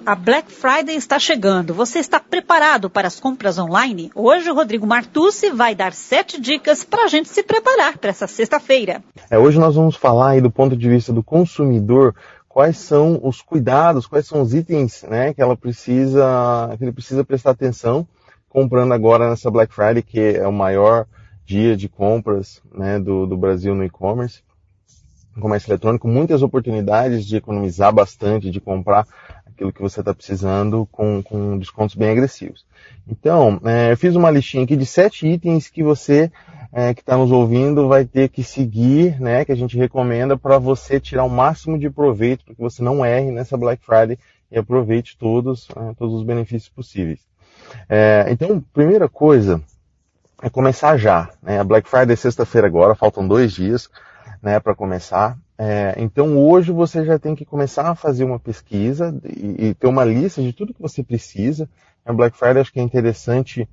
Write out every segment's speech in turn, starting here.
A Black Friday está chegando. Você está preparado para as compras online? Hoje o Rodrigo Martucci vai dar 7 dicas para a gente se preparar para essa sexta-feira. Hoje nós vamos falar aí do ponto de vista do consumidor, quais são os cuidados, quais são os itens, né, que ele precisa prestar atenção comprando agora nessa Black Friday, que é o maior dia de compras, né, do Brasil no e-commerce, comércio eletrônico, muitas oportunidades de economizar bastante, de comprar aquilo que você está precisando com descontos bem agressivos. Então, eu fiz uma listinha aqui de 7 itens que você que está nos ouvindo vai ter que seguir, né, que a gente recomenda para você tirar o máximo de proveito, para que você não erre nessa Black Friday e aproveite todos os benefícios possíveis. Então, primeira coisa é começar já, né? A Black Friday é sexta-feira agora, faltam 2 dias, né, para começar. Então hoje você já tem que começar a fazer uma pesquisa e ter uma lista de tudo que você precisa. A Black Friday acho que é interessante,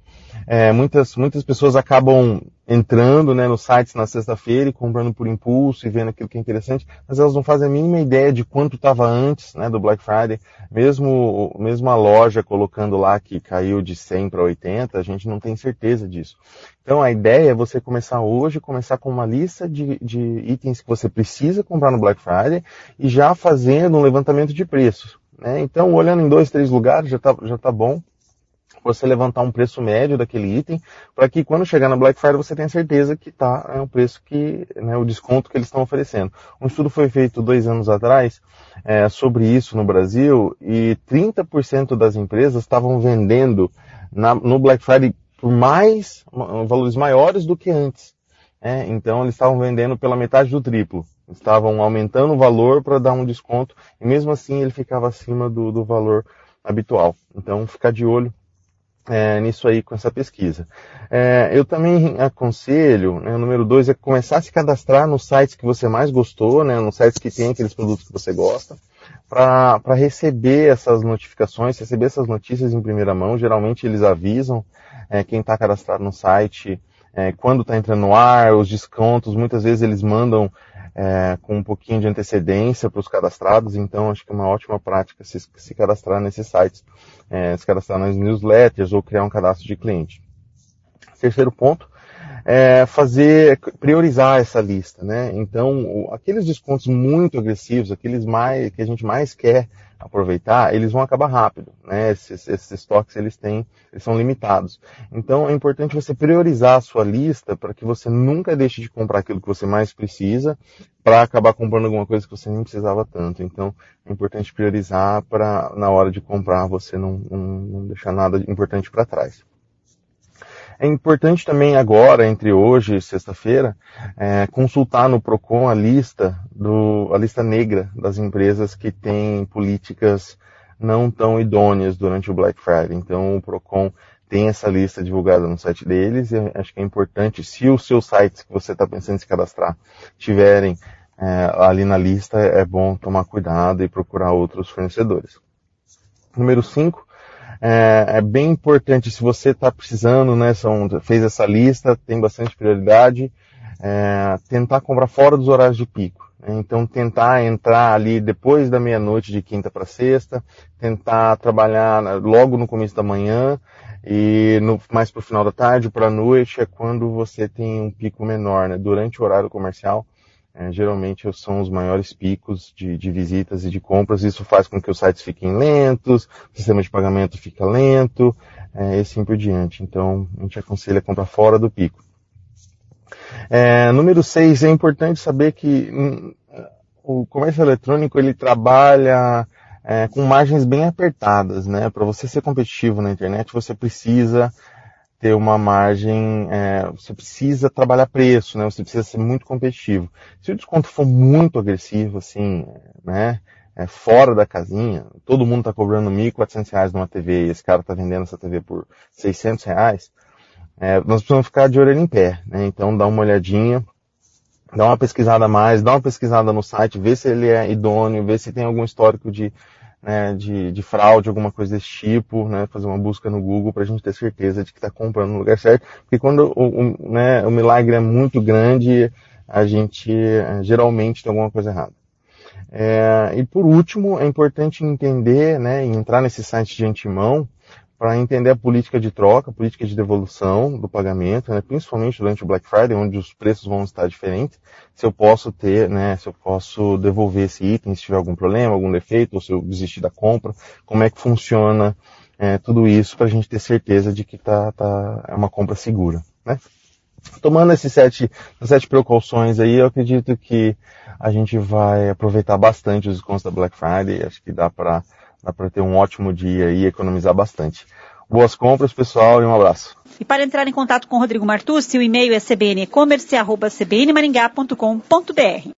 muitas pessoas acabam entrando, né, nos sites na sexta-feira e comprando por impulso e vendo aquilo que é interessante, mas elas não fazem a mínima ideia de quanto estava antes, né, do Black Friday. Mesmo a loja colocando lá que caiu de 100 para 80, a gente não tem certeza disso. Então a ideia é você começar hoje, começar com uma lista de itens que você precisa comprar no Black Friday e já fazendo um levantamento de preços, né? Então olhando em 2, 3 lugares já tá bom você levantar um preço médio daquele item, para que quando chegar na Black Friday você tenha certeza que o preço que, né, o desconto que eles estão oferecendo. Um estudo foi feito 2 anos atrás sobre isso no Brasil e 30% das empresas estavam vendendo no Black Friday por valores maiores do que antes. Então eles estavam vendendo pela metade do triplo. Estavam aumentando o valor para dar um desconto e mesmo assim ele ficava acima do valor habitual. Então ficar de olho nisso aí com essa pesquisa. Eu também aconselho, né, o número 2 é começar a se cadastrar nos sites que você mais gostou, né, nos sites que tem aqueles produtos que você gosta, para receber essas notificações, receber essas notícias em primeira mão. Geralmente eles avisam quem está cadastrado no site, quando está entrando no ar, os descontos, muitas vezes eles mandam com um pouquinho de antecedência para os cadastrados, então acho que é uma ótima prática se cadastrar nesses sites, se cadastrar nas newsletters ou criar um cadastro de cliente. Terceiro ponto é priorizar essa lista, né? Então, aqueles descontos muito agressivos, aqueles que a gente mais quer aproveitar, eles vão acabar rápido, né? Esses estoques eles são limitados. Então é importante você priorizar a sua lista para que você nunca deixe de comprar aquilo que você mais precisa para acabar comprando alguma coisa que você nem precisava tanto. Então é importante priorizar para na hora de comprar você não deixar nada importante para trás. É importante também agora, entre hoje e sexta-feira, consultar no Procon a lista negra das empresas que têm políticas não tão idôneas durante o Black Friday. Então o Procon tem essa lista divulgada no site deles e acho que é importante, se os seus sites que você está pensando em se cadastrar tiverem ali na lista, é bom tomar cuidado e procurar outros fornecedores. Número 5. É bem importante, se você está precisando, né, fez essa lista, tem bastante prioridade, tentar comprar fora dos horários de pico. Então tentar entrar ali depois da meia-noite de quinta para sexta, tentar trabalhar logo no começo da manhã e mais para o final da tarde, para a noite, é quando você tem um pico menor, né? Durante o horário comercial, geralmente são os maiores picos de visitas e de compras. Isso faz com que os sites fiquem lentos, o sistema de pagamento fica lento, e assim por diante. Então, a gente aconselha comprar fora do pico. Número 6, é importante saber que o comércio eletrônico ele trabalha com margens bem apertadas, né? Para você ser competitivo na internet, você precisa ter uma margem, você precisa trabalhar preço, né? Você precisa ser muito competitivo. Se o desconto for muito agressivo, assim, né? Fora da casinha, todo mundo está cobrando R$1.400 numa TV e esse cara está vendendo essa TV por R$600, nós precisamos ficar de orelha em pé, né? Então dá uma olhadinha, dá uma pesquisada a mais, dá uma pesquisada no site, vê se ele é idôneo, vê se tem algum histórico de fraude, alguma coisa desse tipo, né, fazer uma busca no Google para a gente ter certeza de que está comprando no lugar certo, porque quando o milagre é muito grande, a gente geralmente tem alguma coisa errada. E por último, é importante entender, né, e entrar nesse site de antemão para entender a política de troca, a política de devolução do pagamento, né, principalmente durante o Black Friday, onde os preços vão estar diferentes, se eu posso devolver esse item se tiver algum problema, algum defeito, ou se eu desistir da compra, como é que funciona tudo isso para a gente ter certeza de que é uma compra segura, né? Tomando essas sete precauções aí, eu acredito que a gente vai aproveitar bastante os descontos da Black Friday. Acho que dá para ter um ótimo dia e economizar bastante. Boas compras, pessoal, e um abraço. E para entrar em contato com o Rodrigo Martucci, o e-mail é cbnecommerce@cbnmaringá.com.br.